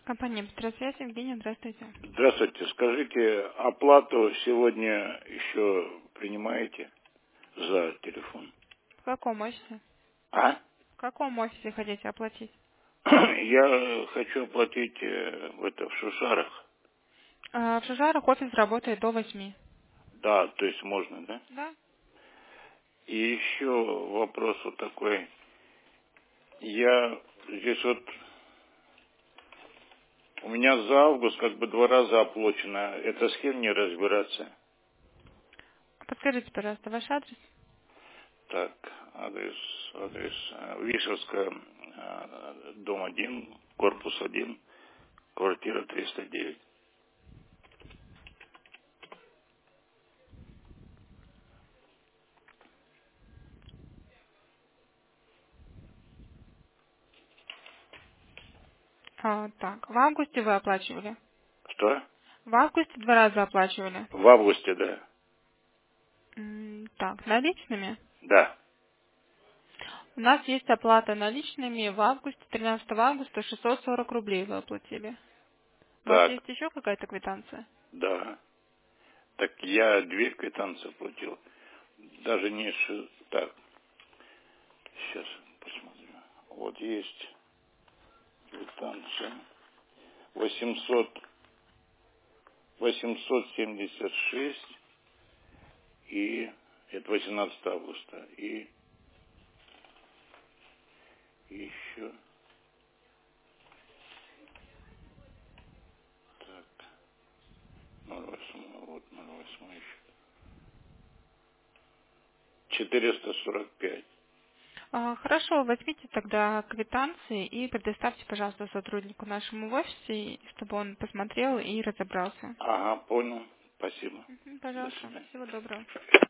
Компания «Быстросвязь», Евгения, здравствуйте. Здравствуйте. Скажите, оплату сегодня еще принимаете за телефон? В каком офисе? А? В каком офисе хотите оплатить? Я хочу оплатить в Шушарах. В Шужарах офис работает до 8. Да, то есть можно, да? Да. И еще вопрос вот такой. Я здесь вот, у меня за август как бы 2 раза оплачено. Это с кем мне разбираться? Подскажите, пожалуйста, ваш адрес? Так, адрес Вишевская, дом 1, корпус 1, квартира 309. Так, в августе вы оплачивали? Что? В августе 2 раза оплачивали. В августе, да. Так, наличными? Да. У нас есть оплата наличными в августе, 13 августа 640 рублей вы оплатили. У вас Так, есть еще какая-то квитанция? да. Так я 2 квитанции платил. Даже не так. Сейчас посмотрю. Вот есть квитанция. 876 и это 18 августа. И еще так. 08, вот 08 еще. 445. Хорошо, возьмите тогда квитанции и предоставьте, пожалуйста, сотруднику нашему в офисе, чтобы он посмотрел и разобрался. Ага, понял. Спасибо. До Пожалуйста, свидания. всего доброго.